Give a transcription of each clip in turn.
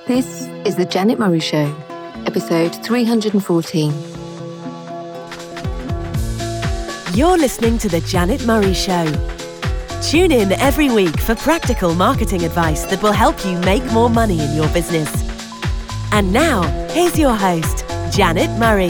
This is The Janet Murray Show, episode 314. You're listening to The Janet Murray Show. Tune in every week for practical marketing advice that will help you make more money in your business. And now, here's your host, Janet Murray.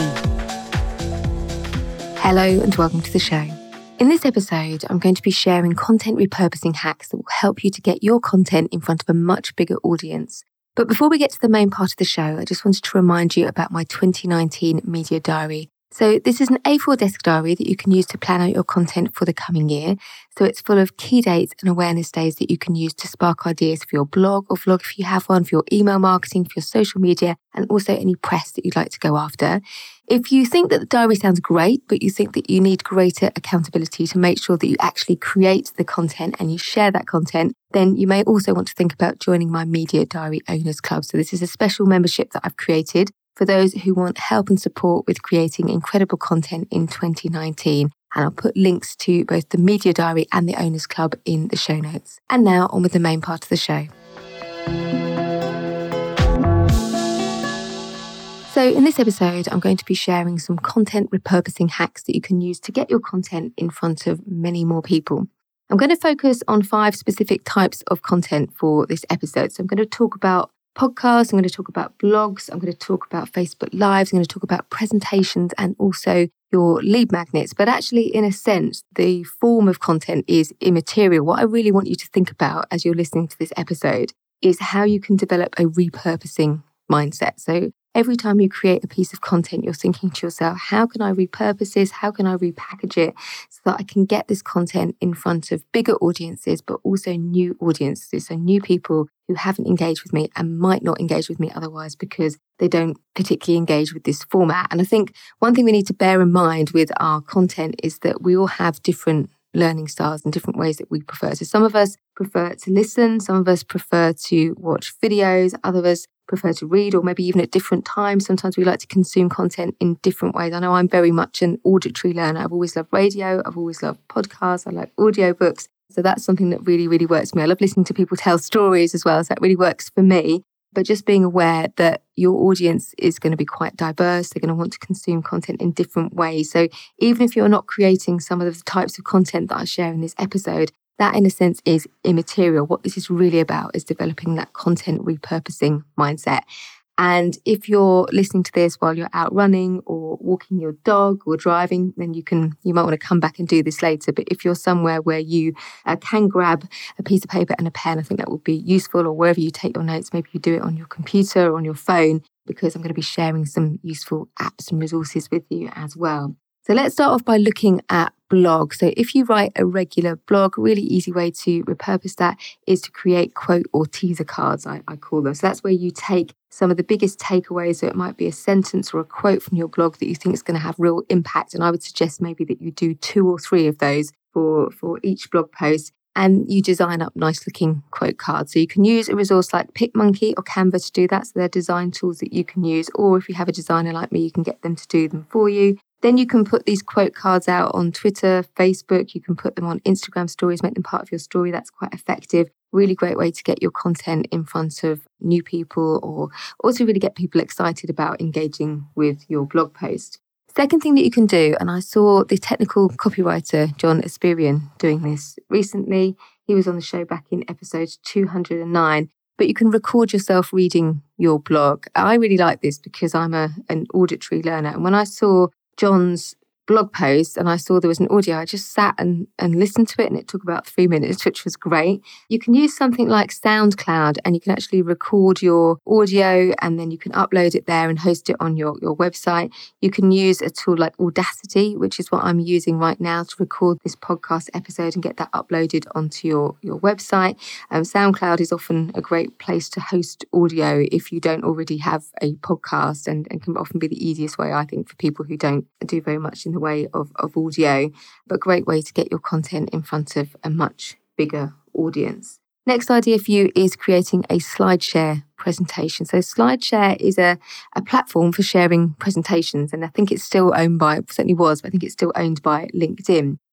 Hello and welcome to the show. In this episode, I'm going to be sharing content repurposing hacks that will help you to get your content in front of a much bigger audience. But before we get to the main part of the show, I just wanted to remind you about my 2019 media diary. So this is an A4 desk diary that you can use to plan out your content for the coming year. So it's full of key dates and awareness days that you can use to spark ideas for your blog or vlog if you have one, for your email marketing, for your social media, and also any press that you'd like to go after. If you think that the diary sounds great, but you think that you need greater accountability to make sure that you actually create the content and you share that content, then you may also want to think about joining my Media Diary Owners Club. So this is a special membership that I've created for those who want help and support with creating incredible content in 2019. And I'll put links to both the Media Diary and the Owners Club in the show notes. And now on with the main part of the show. So in this episode, I'm going to be sharing some content repurposing hacks that you can use to get your content in front of many more people. I'm going to focus on 5 specific types of content for this episode. So I'm going to talk about podcasts, I'm going to talk about blogs, I'm going to talk about Facebook Lives, I'm going to talk about presentations and also your lead magnets. But actually, in a sense, the form of content is immaterial. What I really want you to think about as you're listening to this episode is how you can develop a repurposing mindset. So every time you create a piece of content, you're thinking to yourself, how can I repurpose this? How can I repackage it so that I can get this content in front of bigger audiences, but also new audiences, so new people who haven't engaged with me and might not engage with me otherwise because they don't particularly engage with this format. And I think one thing we need to bear in mind with our content is that we all have different learning styles and different ways that we prefer. So some of us prefer to listen, some of us prefer to watch videos, other of us prefer to read, or maybe even at different times. Sometimes we like to consume content in different ways. I know I'm very much an auditory learner. I've always loved radio. I've always loved podcasts. I like audiobooks. So that's something that really, really works for me. I love listening to people tell stories as well. So that really works for me. But just being aware that your audience is going to be quite diverse. They're going to want to consume content in different ways. So even if you're not creating some of the types of content that I share in this episode, that in a sense is immaterial. What this is really about is developing that content repurposing mindset. And if you're listening to this while you're out running or walking your dog or driving, then you might want to come back and do this later. But if you're somewhere where you can grab a piece of paper and a pen, I think that would be useful, or wherever you take your notes, maybe you do it on your computer or on your phone, because I'm going to be sharing some useful apps and resources with you as well. So let's start off by looking at blogs. So if you write a regular blog, a really easy way to repurpose that is to create quote or teaser cards, I call them. So that's where you take some of the biggest takeaways. So it might be a sentence or a quote from your blog that you think is going to have real impact. And I would suggest maybe that you do 2 or 3 of those for each blog post. And you design up nice looking quote cards. So you can use a resource like PicMonkey or Canva to do that. So they're design tools that you can use. Or if you have a designer like me, you can get them to do them for you. Then you can put these quote cards out on Twitter, Facebook. You can put them on Instagram stories, make them part of your story. That's quite effective. Really great way to get your content in front of new people, or also really get people excited about engaging with your blog post. Second thing that you can do, and I saw the technical copywriter John Espirian doing this recently. He was on the show back in episode 209. But you can record yourself reading your blog. I really like this because I'm an auditory learner. And when I saw John's blog post and I saw there was an audio, I just sat and listened to it, and it took about 3 minutes, which was great. You can use something like SoundCloud, and you can actually record your audio and then you can upload it there and host it on your website. You can use a tool like Audacity, which is what I'm using right now to record this podcast episode and get that uploaded onto your website. SoundCloud is often a great place to host audio if you don't already have a podcast, and can often be the easiest way, I think, for people who don't do very much in the way of audio, but great way to get your content in front of a much bigger audience. Next idea for you is creating a SlideShare presentation. So SlideShare is a platform for sharing presentations, and I think it's still owned by, certainly was, but I think it's still owned by LinkedIn.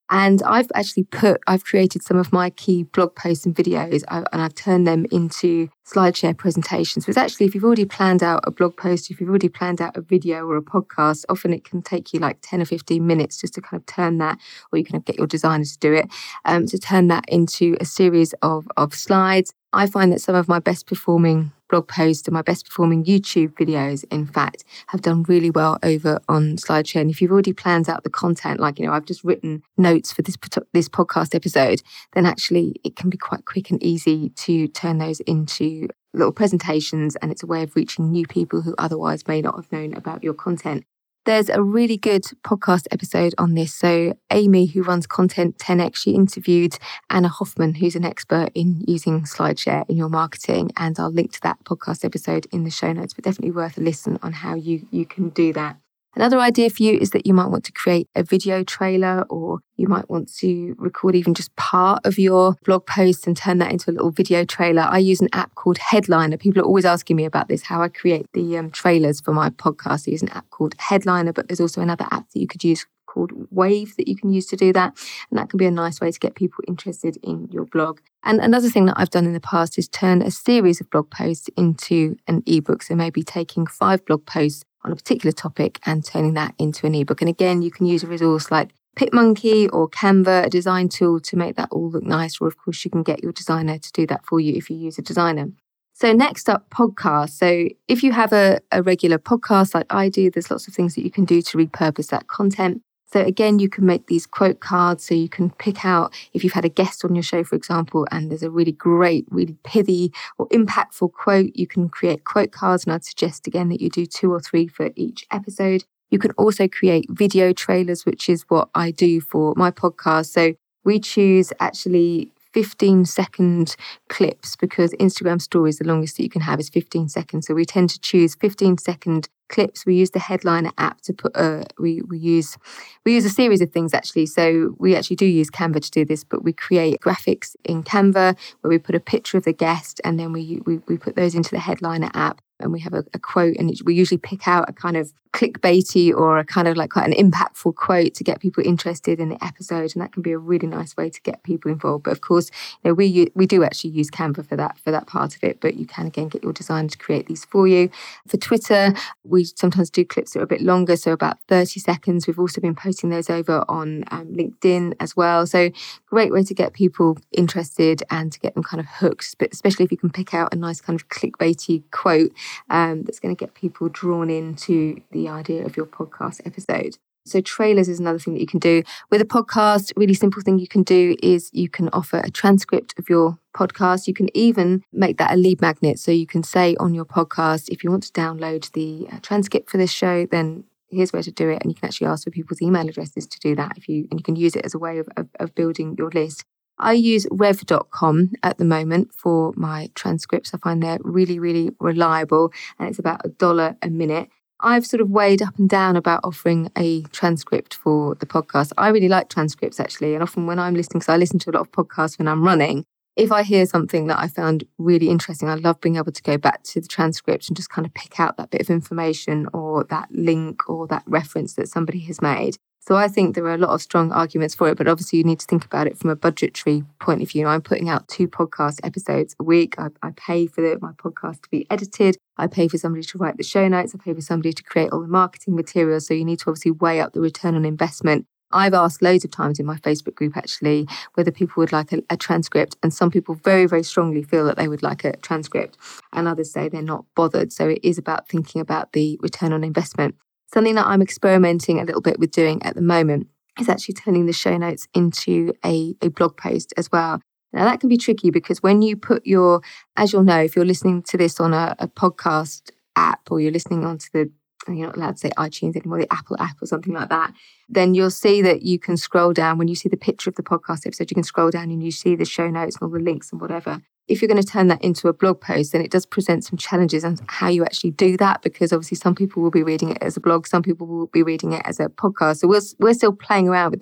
And I've created some of my key blog posts and videos and I've turned them into SlideShare presentations. So it's actually, if you've already planned out a blog post, if you've already planned out a video or a podcast, often it can take you like 10 or 15 minutes just to kind of turn that, or you can get your designer to do it, to turn that into a series of slides. I find that some of my best performing blog posts and my best performing YouTube videos, in fact, have done really well over on SlideShare. And if you've already planned out the content, like, I've just written notes for this podcast episode, then actually it can be quite quick and easy to turn those into little presentations. And it's a way of reaching new people who otherwise may not have known about your content. There's a really good podcast episode on this. So Amy, who runs Content 10X, she interviewed Anna Hoffman, who's an expert in using SlideShare in your marketing. And I'll link to that podcast episode in the show notes, but definitely worth a listen on how you can do that. Another idea for you is that you might want to create a video trailer, or you might want to record even just part of your blog post and turn that into a little video trailer. I use an app called Headliner. People are always asking me about this, how I create the trailers for my podcast. I use an app called Headliner, but there's also another app that you could use called Wave that you can use to do that. And that can be a nice way to get people interested in your blog. And another thing that I've done in the past is turn a series of blog posts into an ebook. So maybe taking 5 blog posts on a particular topic and turning that into an ebook. And again, you can use a resource like PicMonkey or Canva, a design tool, to make that all look nice. Or of course, you can get your designer to do that for you if you use a designer. So next up, podcasts. So if you have a regular podcast like I do, there's lots of things that you can do to repurpose that content. So again, you can make these quote cards. So you can pick out, if you've had a guest on your show, for example, and there's a really great, really pithy or impactful quote, you can create quote cards. And I'd suggest again that you do 2 or 3 for each episode. You can also create video trailers, which is what I do for my podcast. So we choose actually 15-second clips, because Instagram stories, the longest that you can have is 15 seconds. So we tend to choose 15-second clips. We use the Headliner app to put we use a series of things actually. So we actually do use Canva to do this, but we create graphics in Canva where we put a picture of the guest, and then we put those into the Headliner app. And we have a quote, and we usually pick out a kind of clickbaity or a kind of like quite an impactful quote to get people interested in the episode. And that can be a really nice way to get people involved. But of course, we do actually use Canva for that part of it. But you can again get your designer to create these for you. For Twitter, we sometimes do clips that are a bit longer, so about 30 seconds. We've also been posting those over on LinkedIn as well. So great way to get people interested and to get them kind of hooked, but especially if you can pick out a nice kind of clickbaity quote that's going to get people drawn into the idea of your podcast episode. So trailers is another thing that you can do. With a podcast, really simple thing you can do is you can offer a transcript of your podcast. You can even make that a lead magnet. So you can say on your podcast, if you want to download the transcript for this show, then here's where to do it. And you can actually ask for people's email addresses to do that, and you can use it as a way of building your list. I use rev.com at the moment for my transcripts. I find they're really, really reliable, and it's about $1 a minute. I've sort of weighed up and down about offering a transcript for the podcast. I really like transcripts actually. And often when I'm listening, because I listen to a lot of podcasts when I'm running, if I hear something that I found really interesting, I love being able to go back to the transcript and just kind of pick out that bit of information or that link or that reference that somebody has made. So I think there are a lot of strong arguments for it, but obviously you need to think about it from a budgetary point of view. I'm putting out 2 podcast episodes a week. I pay for my podcast to be edited. I pay for somebody to write the show notes. I pay for somebody to create all the marketing materials. So you need to obviously weigh up the return on investment. I've asked loads of times in my Facebook group, actually, whether people would like a transcript. And some people very, very strongly feel that they would like a transcript. And others say they're not bothered. So it is about thinking about the return on investment. Something that I'm experimenting a little bit with doing at the moment is actually turning the show notes into a blog post as well. Now, that can be tricky because when you put as you'll know, if you're listening to this on a podcast app, or you're listening onto you're not allowed to say iTunes anymore, the Apple app or something like that, then you'll see that you can scroll down. When you see the picture of the podcast episode, you can scroll down and you see the show notes and all the links and whatever. If you're going to turn that into a blog post, then it does present some challenges on how you actually do that, because obviously some people will be reading it as a blog, some people will be reading it as a podcast. So we're still playing around with this.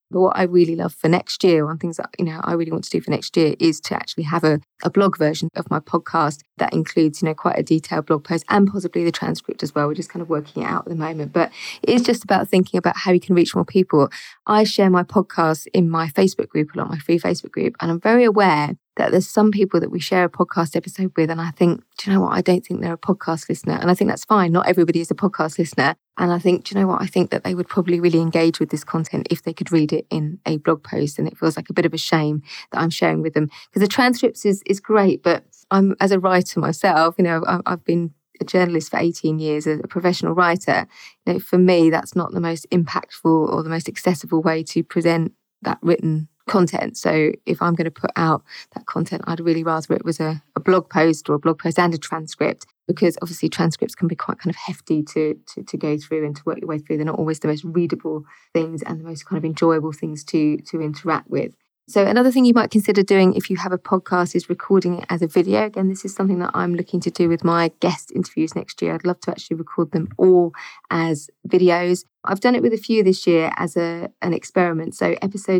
But what I really love for next year, one things that, I really want to do for next year is to actually have a blog version of my podcast that includes, quite a detailed blog post and possibly the transcript as well. We're just kind of working it out at the moment. But it is just about thinking about how you can reach more people. I share my podcast in my Facebook group, a lot, my free Facebook group, and I'm very aware that there's some people that we share a podcast episode with, and I think, do you know what? I don't think they're a podcast listener. And I think that's fine. Not everybody is a podcast listener. And I think, do you know what? I think that they would probably really engage with this content if they could read it in a blog post. And it feels like a bit of a shame that I'm sharing with them. Because the transcripts is great, but I'm, as a writer myself, I've been a journalist for 18 years, a professional writer. For me, that's not the most impactful or the most accessible way to present that written content. So if I'm going to put out that content, I'd really rather it was a blog post or a blog post and a transcript, because obviously transcripts can be quite kind of hefty to go through and to work your way through. They're not always the most readable things and the most kind of enjoyable things to interact with. So another thing you might consider doing if you have a podcast is recording it as a video. Again, this is something that I'm looking to do with my guest interviews next year. I'd love to actually record them all as videos. I've done it with a few this year as an experiment. So episode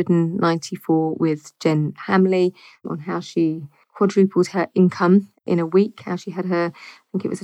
294 with Jen Hamley on how she quadrupled her income in a week, how she had her, I think it was a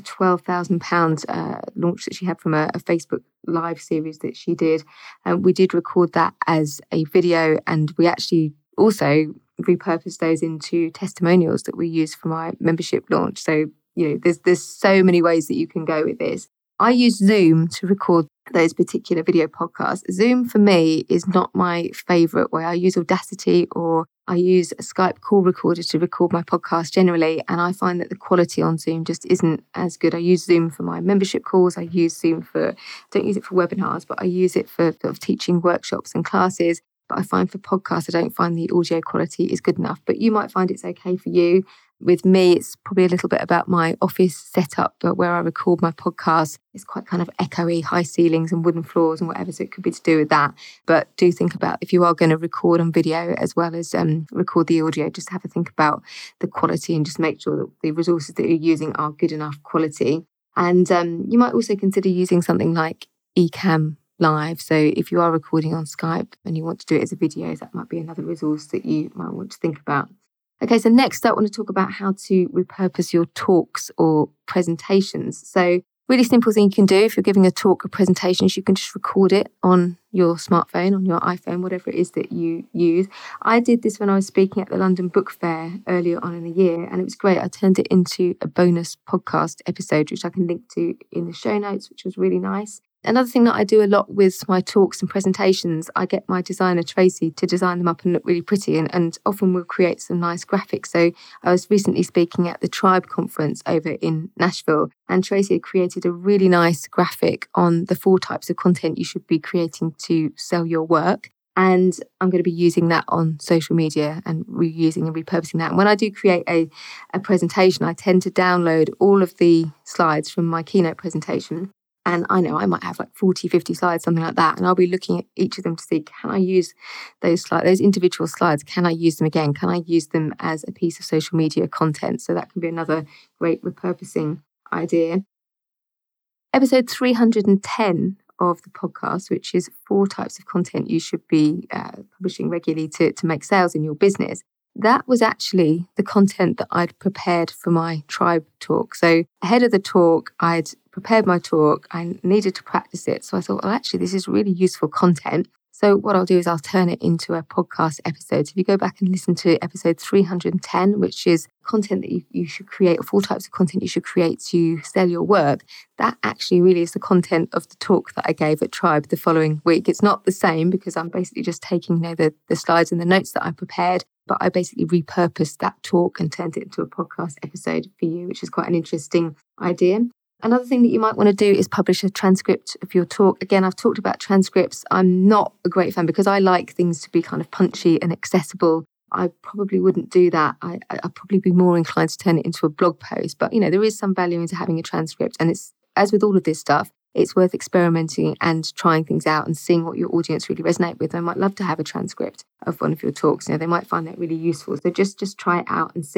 £12,000 launch that she had from a Facebook live series that she did. We did record that as a video, and we actually also repurposed those into testimonials that we use for my membership launch. So, there's so many ways that you can go with this. I use Zoom to record those particular video podcasts. Zoom for me is not my favourite way. I use Audacity or I use a Skype call recorder to record my podcast generally, and I find that the quality on Zoom just isn't as good. I use Zoom for my membership calls. I use Zoom don't use it for webinars, but I use it for sort of teaching workshops and classes. But I find for podcasts, I don't find the audio quality is good enough. But you might find it's okay for you. With me, it's probably a little bit about my office setup, but where I record my podcast, it's quite kind of echoey, high ceilings and wooden floors and whatever. So it could be to do with that. But do think about, if you are going to record on video as well as record the audio, just have a think about the quality and just make sure that the resources that you're using are good enough quality. And you might also consider using something like Ecamm Live. So if you are recording on Skype and you want to do it as a video, that might be another resource that you might want to think about. Okay, so next I want to talk about how to repurpose your talks or presentations. So really simple thing you can do if you're giving a talk or presentations, you can just record it on your smartphone, on your iPhone, whatever it is that you use. I did this when I was speaking at the London Book Fair earlier on in the year, and it was great. I turned it into a bonus podcast episode, which I can link to in the show notes, which was really nice. Another thing that I do a lot with my talks and presentations, I get my designer Tracy to design them up and look really pretty, and often we'll create some nice graphics. So I was recently speaking at the Tribe conference over in Nashville, and Tracy had created a really nice graphic on the 4 types of content you should be creating to sell your work. And I'm going to be using that on social media and reusing and repurposing that. And when I do create a presentation, I tend to download all of the slides from my keynote presentation. And I know I might have like 40, 50 slides, something like that. And I'll be looking at each of them to see, can I use those slides, those individual slides? Can I use them again? Can I use them as a piece of social media content? So that can be another great repurposing idea. Episode 310 of the podcast, which is 4 types of content you should be publishing regularly to make sales in your business. That was actually the content that I'd prepared for my Tribe talk. So ahead of the talk, I'd prepared my talk. I needed to practice it. So I thought, well, actually, this is really useful content. So what I'll do is I'll turn it into a podcast episode. So if you go back and listen to episode 310, which is content that you should create, or 4 types of content you should create to sell your work, that actually really is the content of the talk that I gave at Tribe the following week. It's not the same because I'm basically just taking the slides and the notes that I prepared, but I basically repurposed that talk and turned it into a podcast episode for you, which is quite an interesting idea. Another thing that you might want to do is publish a transcript of your talk. Again, I've talked about transcripts. I'm not a great fan because I like things to be kind of punchy and accessible. I probably wouldn't do that. I'd probably be more inclined to turn it into a blog post. But, there is some value into having a transcript. And it's, as with all of this stuff, it's worth experimenting and trying things out and seeing what your audience really resonate with. I might love to have a transcript of one of your talks. They might find that really useful. So just try it out and see.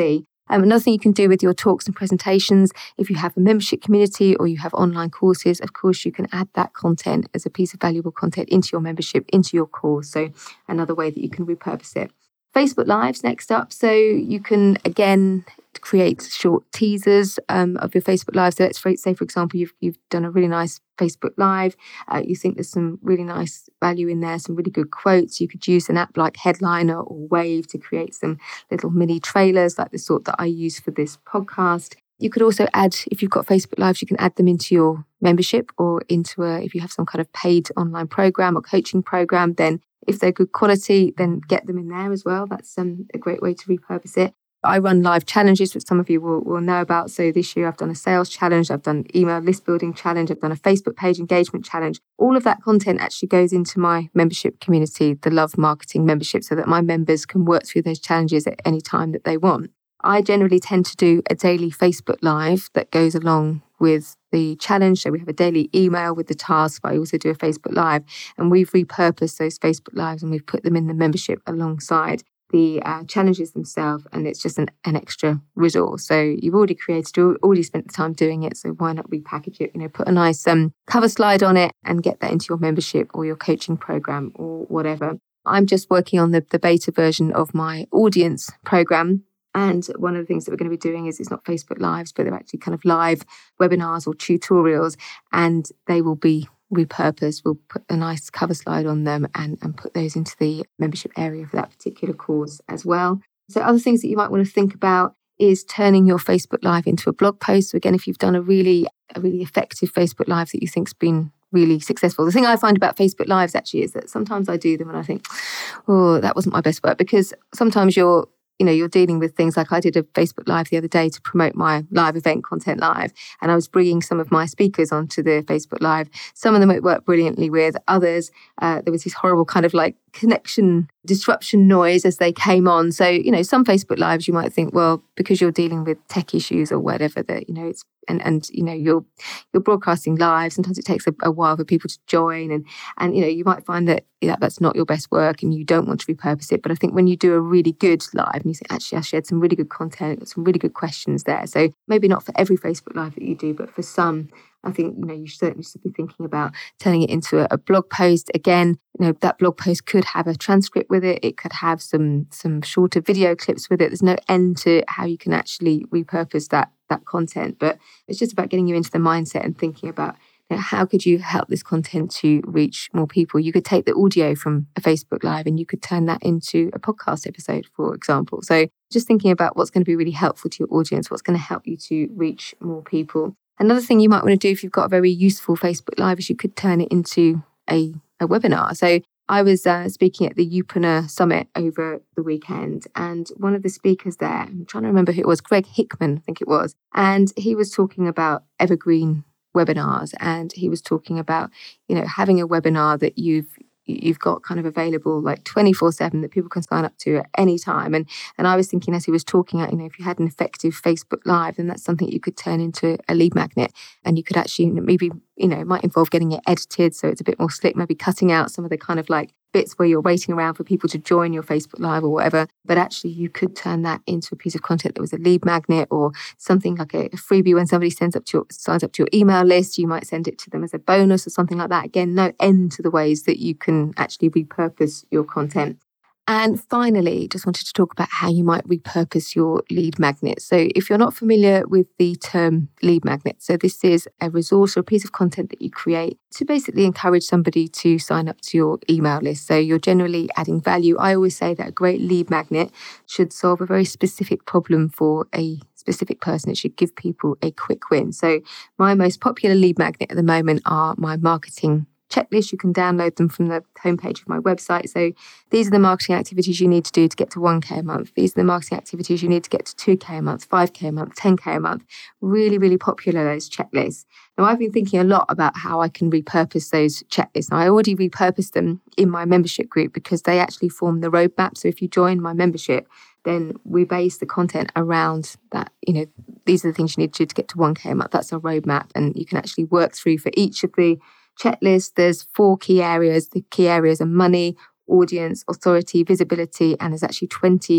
Another thing you can do with your talks and presentations, if you have a membership community or you have online courses, of course, you can add that content as a piece of valuable content into your membership, into your course. So another way that you can repurpose it. Facebook Lives next up. So you can, again, create short teasers of your Facebook Live. So let's say, for example, you've done a really nice Facebook Live. You think there's some really nice value in there, some really good quotes. You could use an app like Headliner or Wave to create some little mini trailers like the sort that I use for this podcast. You could also add, if you've got Facebook Lives, you can add them into your membership or if you have some kind of paid online program or coaching program, then if they're good quality, then get them in there as well. That's a great way to repurpose it. I run live challenges, which some of you will know about. So this year I've done a sales challenge, I've done email list building challenge, I've done a Facebook page engagement challenge. All of that content actually goes into my membership community, the Love Marketing membership, so that my members can work through those challenges at any time that they want. I generally tend to do a daily Facebook Live that goes along with the challenge. So we have a daily email with the task, but I also do a Facebook Live. And we've repurposed those Facebook Lives and we've put them in the membership alongside the challenges themselves, and it's just an extra resource. So you've already spent the time doing it, so why not repackage it? Put a nice cover slide on it and get that into your membership or your coaching program or whatever. I'm just working on the beta version of my audience program. And one of the things that we're going to be doing is it's not Facebook Lives, but they're actually kind of live webinars or tutorials, and they will be repurposed. We'll put a nice cover slide on them and put those into the membership area for that particular course as well. So other things that you might want to think about is turning your Facebook Live into a blog post. So again, if you've done a really effective Facebook Live that you think's been really successful. The thing I find about Facebook Lives actually is that sometimes I do them and I think, oh, that wasn't my best work, because sometimes you're dealing with things like I did a Facebook Live the other day to promote my live event, Content Live, and I was bringing some of my speakers onto the Facebook Live. Some of them it worked brilliantly with. Others, there was this horrible kind of like connection disruption noise as they came on. So, some Facebook Lives you might think, well, because you're dealing with tech issues or whatever, that, it's, and you're broadcasting live, sometimes it takes a while for people to join and you might find that that's not your best work and you don't want to repurpose it. But I think when you do a really good live and you say, actually, I shared some really good content, got some really good questions there. So maybe not for every Facebook Live that you do, but for some, I think, you certainly should be thinking about turning it into a blog post. Again, that blog post could have a transcript with it. It could have some shorter video clips with it. There's no end to how you can actually repurpose that content. But it's just about getting you into the mindset and thinking about how could you help this content to reach more people. You could take the audio from a Facebook Live and you could turn that into a podcast episode, for example. So just thinking about what's going to be really helpful to your audience, what's going to help you to reach more people. Another thing you might want to do if you've got a very useful Facebook Live is you could turn it into a webinar. So I was speaking at the Youpreneur Summit over the weekend, and one of the speakers there, I'm trying to remember who it was, Greg Hickman, I think it was, and he was talking about evergreen webinars, and he was talking about, having a webinar that you've got kind of available like 24/7 that people can sign up to at any time. And I was thinking as he was talking, if you had an effective Facebook Live, then that's something you could turn into a lead magnet, and you could actually maybe, it might involve getting it edited so it's a bit more slick, maybe cutting out some of the kind of like bits where you're waiting around for people to join your Facebook Live or whatever. But actually you could turn that into a piece of content that was a lead magnet or something like a freebie. When somebody signs up to your email list, you might send it to them as a bonus or something like that. Again, no end to the ways that you can actually repurpose your content. And finally, just wanted to talk about how you might repurpose your lead magnet. So if you're not familiar with the term lead magnet, so this is a resource or a piece of content that you create to basically encourage somebody to sign up to your email list. So you're generally adding value. I always say that a great lead magnet should solve a very specific problem for a specific person. It should give people a quick win. So my most popular lead magnet at the moment are my marketing checklist. You can download them from the homepage of my website. So these are the marketing activities you need to do to get to 1K a month. These are the marketing activities you need to get to 2K a month, 5K a month, 10K a month. Really, really popular, those checklists. Now, I've been thinking a lot about how I can repurpose those checklists. Now, I already repurposed them in my membership group because they actually form the roadmap. So if you join my membership, then we base the content around that. These are the things you need to do to get to 1K a month. That's our roadmap. And you can actually work through for each of the checklist. There's 4 key areas. The key areas are money, audience, authority, visibility, and there's actually 20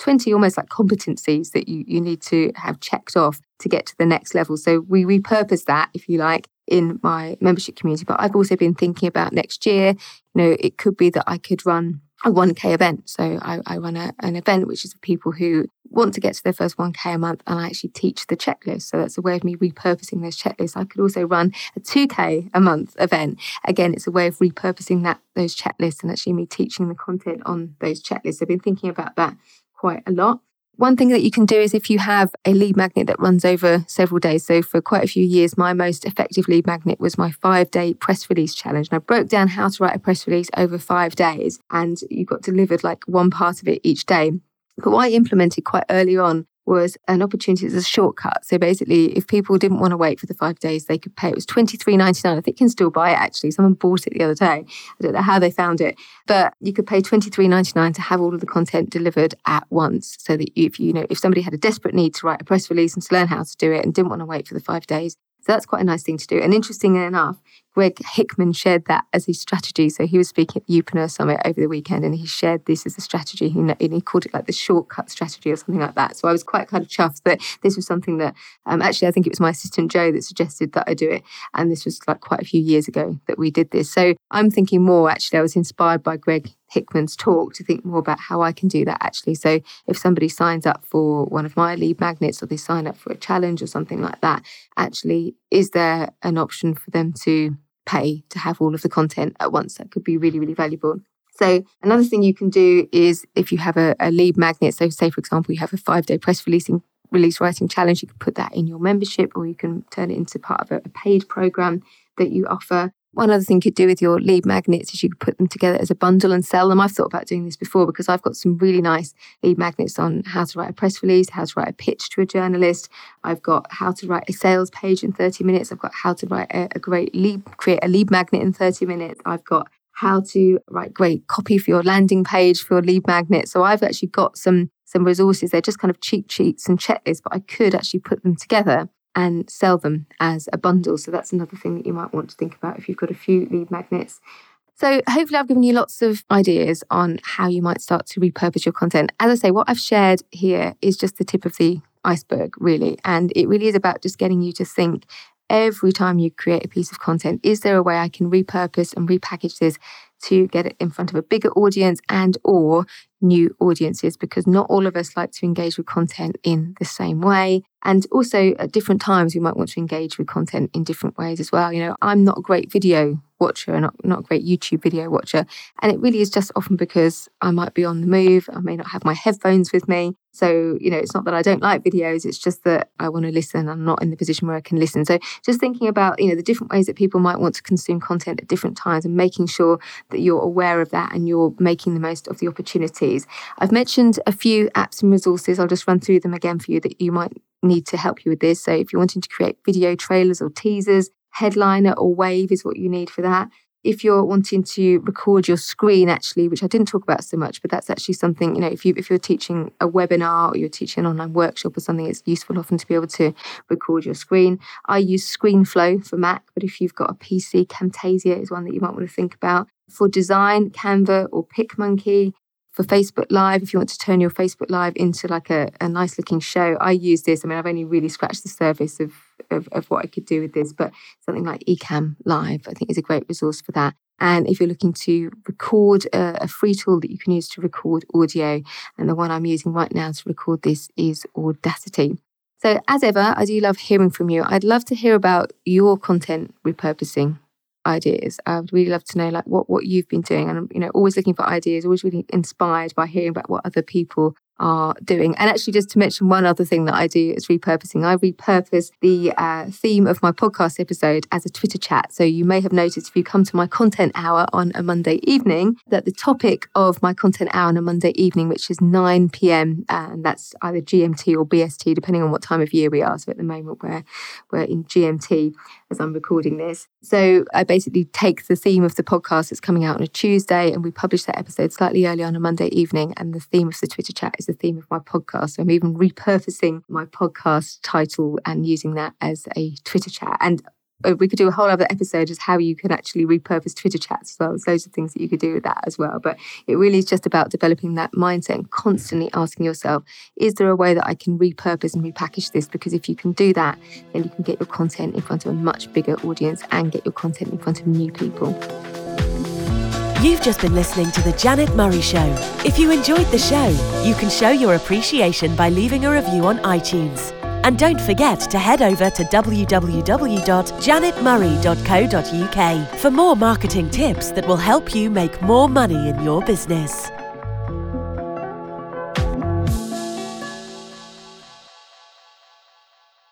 20 almost like competencies that you need to have checked off to get to the next level. So we repurpose that, if you like, in my membership community. But I've also been thinking about next year, it could be that I could run a 1K event. So I run an event which is for people who want to get to their first 1K a month, and I actually teach the checklist. So that's a way of me repurposing those checklists. I could also run a 2K a month event. Again, it's a way of repurposing those checklists and actually me teaching the content on those checklists. I've been thinking about that quite a lot. One thing that you can do is if you have a lead magnet that runs over several days. So for quite a few years, my most effective lead magnet was my 5-day press release challenge. And I broke down how to write a press release over 5 days, and you got delivered like one part of it each day. But what I implemented quite early on was an opportunity as a shortcut. So basically, if people didn't want to wait for the 5 days, they could pay. It was $23.99. I think you can still buy it, actually. Someone bought it the other day. I don't know how they found it. But you could pay $23.99 to have all of the content delivered at once. So that if somebody had a desperate need to write a press release and to learn how to do it and didn't want to wait for the 5 days. So that's quite a nice thing to do. And interestingly enough, Greg Hickman shared that as his strategy. So he was speaking at the Youpreneur Summit over the weekend, and he shared this as a strategy. And he called it like the shortcut strategy or something like that. So I was quite kind of chuffed that this was something that, actually, I think it was my assistant Joe that suggested that I do it. And this was like quite a few years ago that we did this. So I'm thinking more, actually, I was inspired by Greg Hickman's talk to think more about how I can do that, actually. So if somebody signs up for one of my lead magnets, or they sign up for a challenge or something like that, actually, is there an option for them to pay to have all of the content at once? That could be really, really valuable. So another thing you can do is if you have a lead magnet, so say, for example, you have a 5-day press release writing challenge, you can put that in your membership, or you can turn it into part of a paid program that you offer. One other thing you could do with your lead magnets is you could put them together as a bundle and sell them. I've thought about doing this before because I've got some really nice lead magnets on how to write a press release, how to write a pitch to a journalist. I've got how to write a sales page in 30 minutes. I've got how to write create a lead magnet in 30 minutes. I've got how to write great copy for your landing page for your lead magnet. So I've actually got some resources. They're just kind of cheat sheets and checklists, but I could actually put them together and sell them as a bundle. So that's another thing that you might want to think about if you've got a few lead magnets. So hopefully I've given you lots of ideas on how you might start to repurpose your content. As I say, what I've shared here is just the tip of the iceberg, really. And it really is about just getting you to think every time you create a piece of content, is there a way I can repurpose and repackage this to get it in front of a bigger audience and or new audiences? Because not all of us like to engage with content in the same way. And also at different times, we might want to engage with content in different ways as well. I'm not a great video watcher and not a great YouTube video watcher. And it really is just often because I might be on the move. I may not have my headphones with me. So, it's not that I don't like videos. It's just that I want to listen. I'm not in the position where I can listen. So just thinking about, the different ways that people might want to consume content at different times and making sure that you're aware of that and you're making the most of the opportunities. I've mentioned a few apps and resources. I'll just run through them again for you that you might need to help you with this. So if you're wanting to create video trailers or teasers, Headliner or Wave is what you need for that. If you're wanting to record your screen, actually, which I didn't talk about so much, but that's actually something, if you're teaching a webinar or you're teaching an online workshop or something, it's useful often to be able to record your screen. I use ScreenFlow for Mac, but if you've got a PC, Camtasia is one that you might want to think about. For design, Canva or PicMonkey. For Facebook Live, if you want to turn your Facebook Live into like a nice looking show, I use this. I've only really scratched the surface of what I could do with this, but something like Ecamm Live, I think, is a great resource for that. And if you're looking to record, a free tool that you can use to record audio, and the one I'm using right now to record this is Audacity. So as ever, I do love hearing from you. I'd love to hear about your content repurposing ideas. I would really love to know what you've been doing, and I'm always looking for ideas, always really inspired by hearing about what other people are doing. And actually, just to mention one other thing that I do is repurposing. I repurpose the theme of my podcast episode as a Twitter chat. So you may have noticed if you come to my content hour on a Monday evening that the topic of my content hour on a Monday evening, which is 9 p.m, and that's either GMT or BST, depending on what time of year we are. So at the moment we're in GMT as I'm recording this. So I basically take the theme of the podcast that's coming out on a Tuesday, and we publish that episode slightly early on a Monday evening. And the theme of the Twitter chat is the theme of my podcast. So I'm even repurposing my podcast title and using that as a Twitter chat. And we could do a whole other episode as how you can actually repurpose Twitter chats as well. There's loads of things that you could do with that as well. But it really is just about developing that mindset and constantly asking yourself, is there a way that I can repurpose and repackage this? Because if you can do that, then you can get your content in front of a much bigger audience and get your content in front of new people. You've just been listening to The Janet Murray Show. If you enjoyed the show, you can show your appreciation by leaving a review on iTunes. And don't forget to head over to www.janetmurray.co.uk for more marketing tips that will help you make more money in your business.